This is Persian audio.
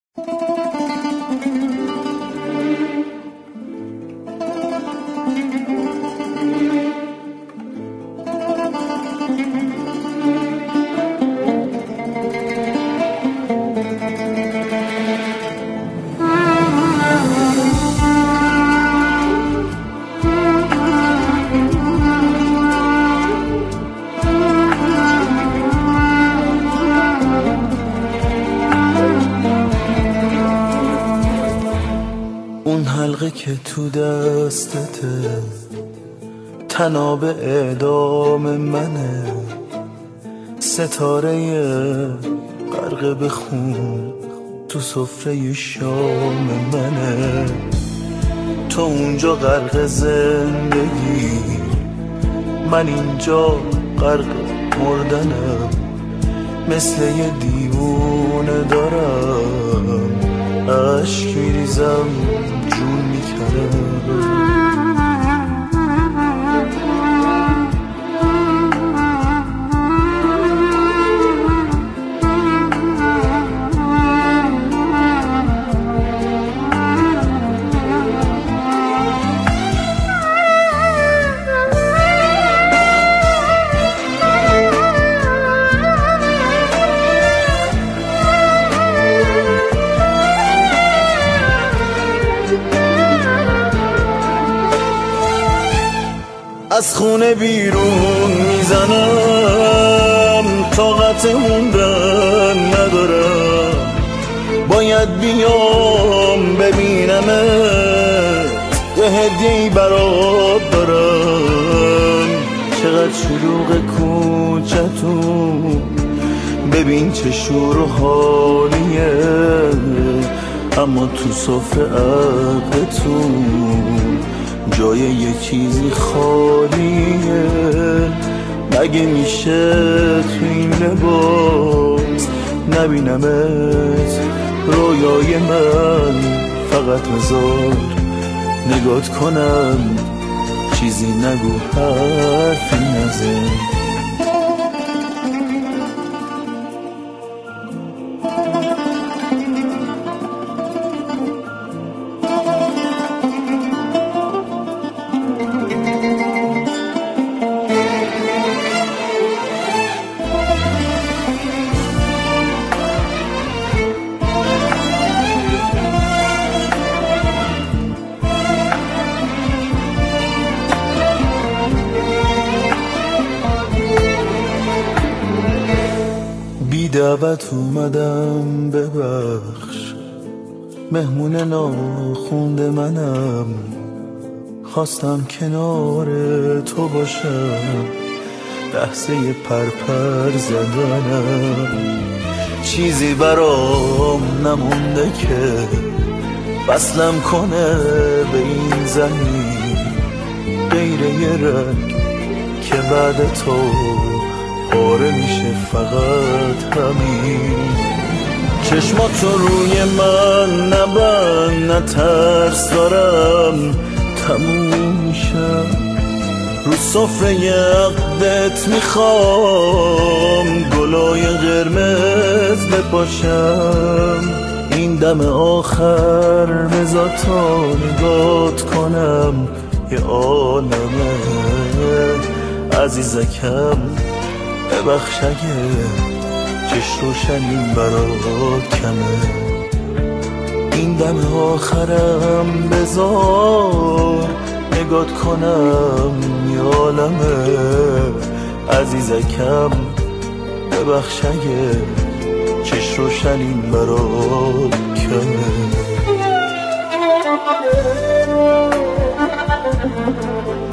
اون حلقه که تو دستته تناب اعدام منه، ستاره غرق به خون تو سفره شام منه. تو اونجا غرق زندگی، من اینجا غرق مردنم، مثل یه دیوونه دارم عشق میریزم جون میکنم. از خونه بیرون میزنم، طاقت موندن ندارم، باید بیام ببینمت، یه هدیه‌ای برات دارم. چقدر شلوغ کوچه‌تون، ببین چه شور و حالیه، اما تو سفره عقلتون جای یه چیزی خالیه. مگه میشه تو این لباس نبینمت رویای من، فقط بذار نگات کنم، چیزی نگو حرفی نزن. دعوت اومدم ببخش، مهمون ناخونده منم، خواستم کنار تو باشم، لحظه پرپر زدنم، چیزی برام نمونده که وصلم کنه به این زمین، غیر یه رنگ که بعد تو پاره میشه فقط همین. چشماتو روی من نبند، نترس دارم تموم میشم، رو سفره عقدت میخوام گلای قرمز بپاشم. این دم آخر بذار تا نگات کنم، یه عالمه عزیزکم، ببخش اگه چشم روشنیم برات کمه. این دم آخرم بذار نگات کنم، یه عالمه عزیزکم، ببخش اگه چشم روشنیم برات کمه.